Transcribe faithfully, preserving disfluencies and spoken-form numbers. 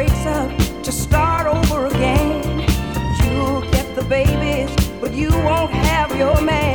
breaks up to start over again. You'll get the babies, but you won't have your man.